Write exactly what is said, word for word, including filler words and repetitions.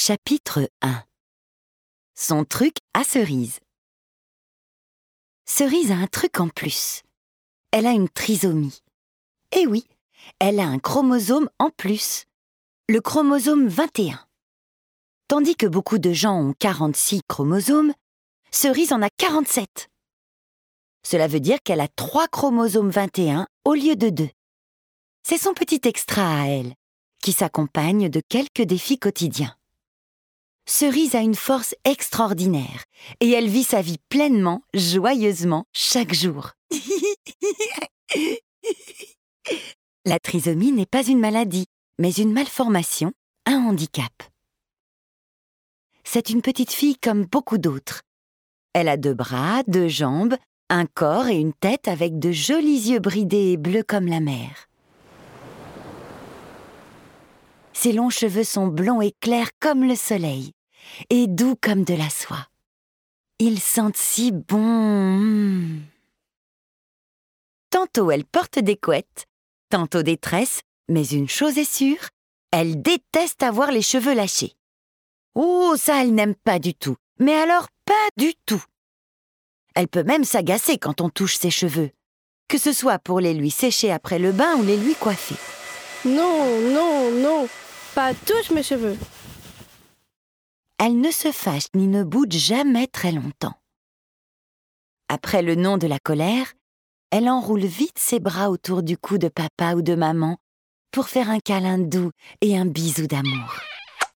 Chapitre un. Son truc à Cerise. Cerise a un truc en plus. Elle a une trisomie. Eh oui, elle a un chromosome en plus. Le chromosome vingt et un. Tandis que beaucoup de gens ont quarante-six chromosomes, Cerise en a quarante-sept. Cela veut dire qu'elle a trois chromosomes vingt et un au lieu de deux. C'est son petit extra à elle, qui s'accompagne de quelques défis quotidiens. Cerise a une force extraordinaire et elle vit sa vie pleinement, joyeusement, chaque jour. La trisomie n'est pas une maladie, mais une malformation, un handicap. C'est une petite fille comme beaucoup d'autres. Elle a deux bras, deux jambes, un corps et une tête avec de jolis yeux bridés et bleus comme la mer. Ses longs cheveux sont blonds et clairs comme le soleil, et doux comme de la soie. Ils sentent si bon. Tantôt elle porte des couettes, tantôt des tresses, mais une chose est sûre, elle déteste avoir les cheveux lâchés. Oh, ça elle n'aime pas du tout, mais alors pas du tout. Elle peut même s'agacer quand on touche ses cheveux, que ce soit pour les lui sécher après le bain ou les lui coiffer. Non, non, non, pas touche mes cheveux. Elle ne se fâche ni ne boude jamais très longtemps. Après le nom de la colère, elle enroule vite ses bras autour du cou de papa ou de maman pour faire un câlin doux et un bisou d'amour.